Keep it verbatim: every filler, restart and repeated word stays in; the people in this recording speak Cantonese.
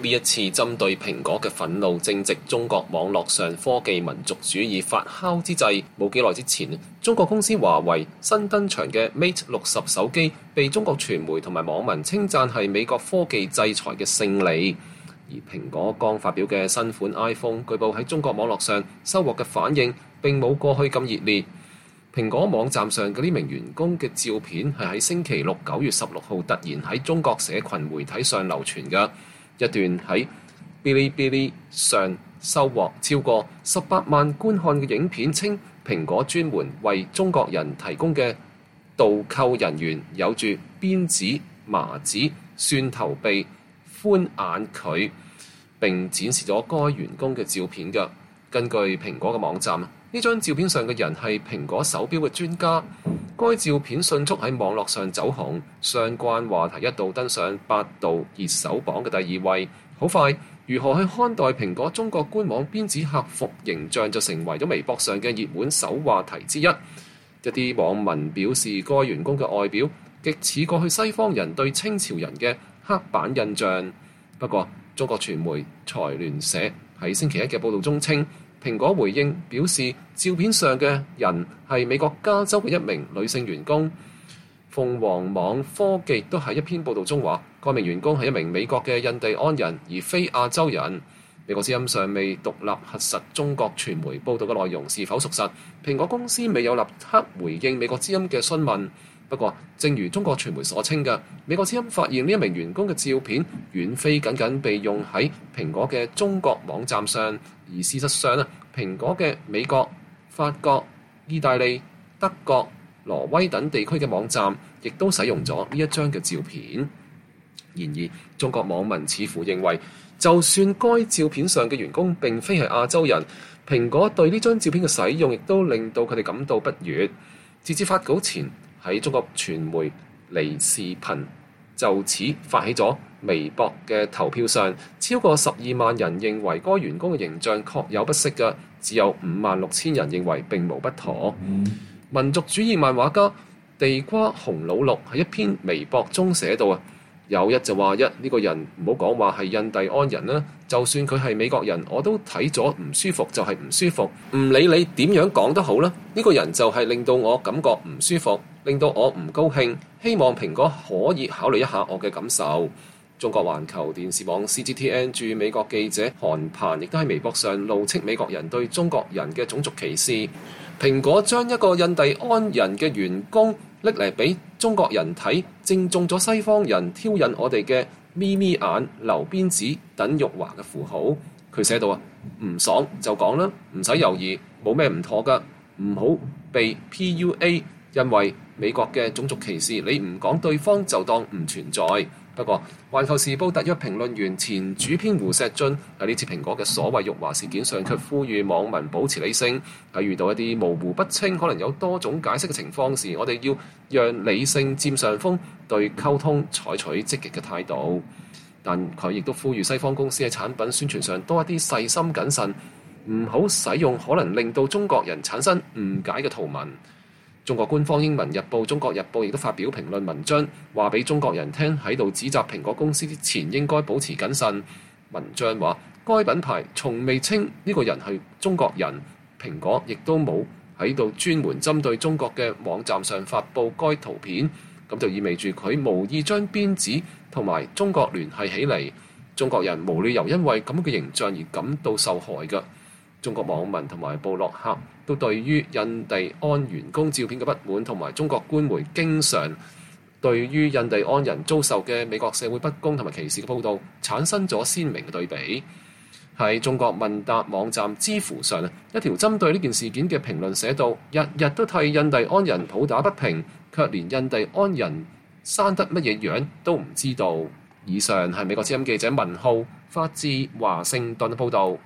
呢一次針對蘋果嘅憤怒正值中國網絡上科技民族主義發酵之際。冇幾耐之前，中國公司華為新登場嘅 Mate 六十手機被中國傳媒同埋網民稱讚係美國科技制裁嘅勝利。而蘋果剛發表嘅新款 iPhone 據報喺中國網絡上收穫嘅反應並冇過去咁熱烈。蘋果網站上嘅呢名員工嘅照片係喺星期六九月十六號突然喺中國社群媒體上流傳嘅一段喺 Bilibili 上收穫超過十八萬觀看嘅影片，稱蘋果專門為中國人提供嘅導購人員有住鞭子、麻子、蒜頭鼻、寬眼距，並展示咗該員工嘅照片嘅。根據蘋果嘅網站，呢張照片上嘅人係蘋果手錶嘅專家。該照片迅速喺網絡上走紅，相關話題一度登上百度熱搜榜嘅第二位。好快，如何去看待蘋果中國官網鞭子客服形象就成為咗微博上嘅熱門首話題之一。一啲網民表示，該員工嘅外表極似過去西方人對清朝人嘅刻板印象。不過，中國傳媒財聯社喺星期一嘅報導中稱，蘋果回應表示，照片上嘅人係美國加州嘅一名女性員工。鳳凰網科技都喺一篇報導中話，該名員工係一名美國嘅印第安人，而非亞洲人。美國之音尚未獨立核實中國傳媒報導嘅內容是否屬實，蘋果公司未有立刻回應美國之音嘅詢問。不過，正如中國傳媒所稱嘅，美國之音發現呢一名員工嘅照片遠非僅僅被用喺蘋果嘅中國網站上，而事實上咧，蘋果嘅美國、法國、意大利、德國、挪威等地區嘅網站亦都使用咗呢一張嘅照片。然而，中國網民似乎認為，就算該照片上嘅員工並非係亞洲人，蘋果對呢張照片嘅使用亦都令到佢哋感到不悅。截至發稿前，喺中國傳媒離視頻就此發起咗微博嘅投票上，超過十二萬人認為該員工嘅形象確有不適嘅，只有五萬六千人認為並無不妥。嗯、民族主義漫畫家地瓜紅老六喺一篇微博中寫道啊，有一就話一，呢、這個人唔好講話係印第安人啦，就算佢係美國人，我都睇咗唔舒服就係唔舒服，唔理你點樣講都好啦，呢、這個人就係令到我感覺唔舒服，令到我唔高興，希望蘋果可以考慮一下我嘅感受。中國環球電視網 C G T N 駐美國記者韓鵬亦都喺微博上怒斥美國人對中國人嘅種族歧視。蘋果將一個印第安人嘅員工拎嚟俾中國人睇，正中咗西方人挑釁我哋嘅咪咪眼、留鞭子等辱華嘅符號。佢寫到啊，唔爽就講啦，唔使猶豫，冇咩唔妥噶，唔好被 P U A， 因為美國嘅種族歧視，你唔講對方就當唔存在。不過，《環球時報》特約評論員前主編胡錫進喺呢次蘋果嘅所謂辱華事件上，卻呼籲網民保持理性。喺遇到一啲模糊不清、可能有多種解釋嘅情況時，我哋要讓理性佔上風，對溝通採取積極嘅態度。但佢亦都呼籲西方公司喺產品宣傳上多一啲細心謹慎，唔好使用可能令到中國人產生誤解嘅圖文。中國官方英文日報《中國日報》亦都發表評論文章，話俾中國人聽，喺度指責蘋果公司之前應該保持謹慎。文章話，該品牌從未稱呢個人係中國人，蘋果亦都冇喺度專門針對中國嘅網站上發布該圖片，咁就意味住佢無意將鞭子同埋中國聯繫起嚟。中國人無理由因為咁嘅形象而感到受害嘅。中國網民同埋部落客都對於印第安員工照片嘅不滿，同埋中國官媒經常對於印第安人遭受嘅美國社會不公同埋歧視嘅報導，產生咗鮮明嘅對比。喺中國問答網站知乎上，一條針對呢件事件嘅評論寫道：日日都替印第安人抱打不平，卻連印第安人生得乜嘢樣都唔知道。以上係美國之音記者文浩發自華盛頓報導。